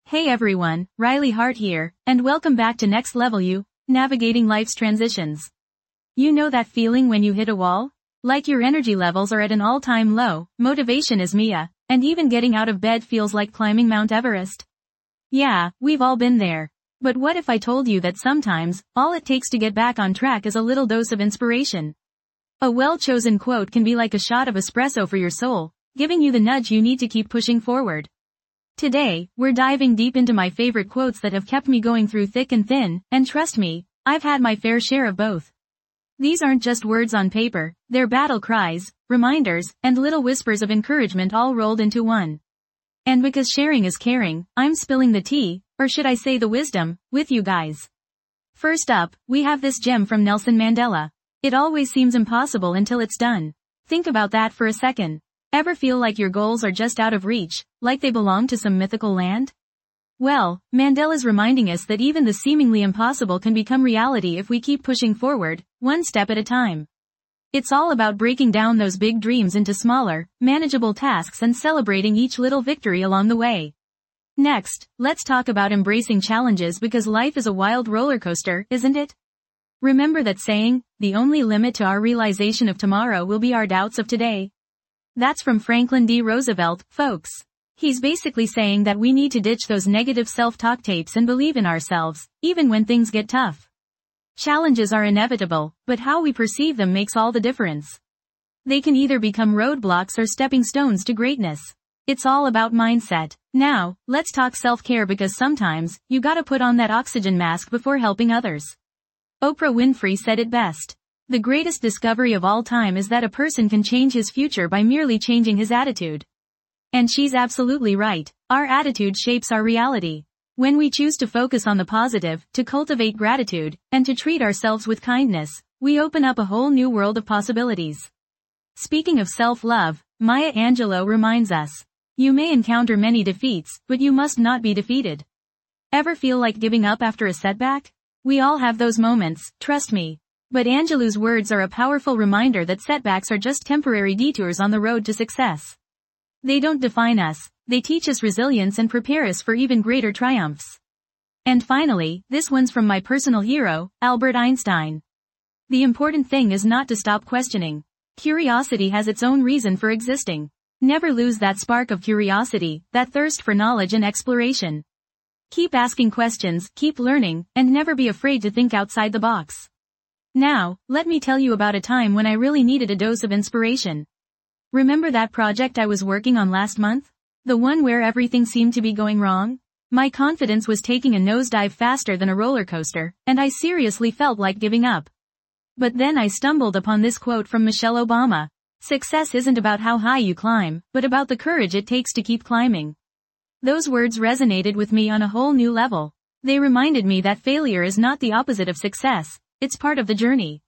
Hey everyone, Riley Hart here, and welcome back to Next Level You, Navigating Life's Transitions. You know that feeling when you hit a wall? Like your energy levels are at an all-time low, motivation is Mia, and even getting out of bed feels like climbing Mount Everest. Yeah, we've all been there. But what if I told you that sometimes, all it takes to get back on track is a little dose of inspiration? A well-chosen quote can be like a shot of espresso for your soul, giving you the nudge you need to keep pushing forward. Today, we're diving deep into my favorite quotes that have kept me going through thick and thin, and trust me, I've had my fair share of both. These aren't just words on paper, they're battle cries, reminders, and little whispers of encouragement all rolled into one. And because sharing is caring, I'm spilling the tea, or should I say the wisdom, with you guys. First up, we have this gem from Nelson Mandela. It always seems impossible until it's done. Think about that for a second. Ever feel like your goals are just out of reach, like they belong to some mythical land? Well, Mandela's reminding us that even the seemingly impossible can become reality if we keep pushing forward, one step at a time. It's all about breaking down those big dreams into smaller, manageable tasks and celebrating each little victory along the way. Next, let's talk about embracing challenges because life is a wild roller coaster, isn't it? Remember that saying, the only limit to our realization of tomorrow will be our doubts of today. That's from Franklin D. Roosevelt, folks. He's basically saying that we need to ditch those negative self-talk tapes and believe in ourselves, even when things get tough. Challenges are inevitable, but how we perceive them makes all the difference. They can either become roadblocks or stepping stones to greatness. It's all about mindset. Now, let's talk self-care because sometimes, you gotta put on that oxygen mask before helping others. Oprah Winfrey said it best. The greatest discovery of all time is that a person can change his future by merely changing his attitude. And she's absolutely right. Our attitude shapes our reality. When we choose to focus on the positive, to cultivate gratitude, and to treat ourselves with kindness, we open up a whole new world of possibilities. Speaking of self-love, Maya Angelou reminds us, you may encounter many defeats, but you must not be defeated. Ever feel like giving up after a setback? We all have those moments, trust me. But Angelou's words are a powerful reminder that setbacks are just temporary detours on the road to success. They don't define us, they teach us resilience and prepare us for even greater triumphs. And finally, this one's from my personal hero, Albert Einstein. The important thing is not to stop questioning. Curiosity has its own reason for existing. Never lose that spark of curiosity, that thirst for knowledge and exploration. Keep asking questions, keep learning, and never be afraid to think outside the box. Now, let me tell you about a time when I really needed a dose of inspiration. Remember that project I was working on last month? The one where everything seemed to be going wrong? My confidence was taking a nosedive faster than a roller coaster, and I seriously felt like giving up. But then I stumbled upon this quote from Michelle Obama. Success isn't about how high you climb, but about the courage it takes to keep climbing. Those words resonated with me on a whole new level. They reminded me that failure is not the opposite of success. It's part of the journey.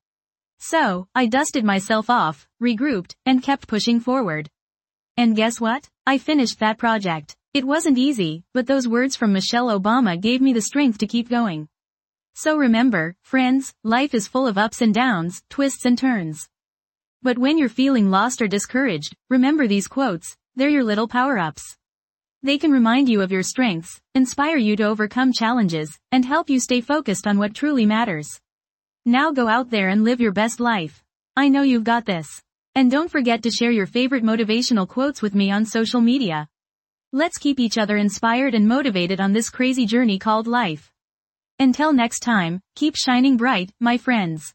So, I dusted myself off, regrouped, and kept pushing forward. And guess what? I finished that project. It wasn't easy, but those words from Michelle Obama gave me the strength to keep going. So remember, friends, life is full of ups and downs, twists and turns. But when you're feeling lost or discouraged, remember these quotes, they're your little power-ups. They can remind you of your strengths, inspire you to overcome challenges, and help you stay focused on what truly matters. Now go out there and live your best life. I know you've got this. And don't forget to share your favorite motivational quotes with me on social media. Let's keep each other inspired and motivated on this crazy journey called life. Until next time, keep shining bright, my friends.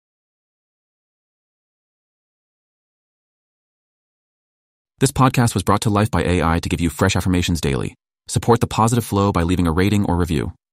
This podcast was brought to life by AI to give you fresh affirmations daily. Support the positive flow by leaving a rating or review.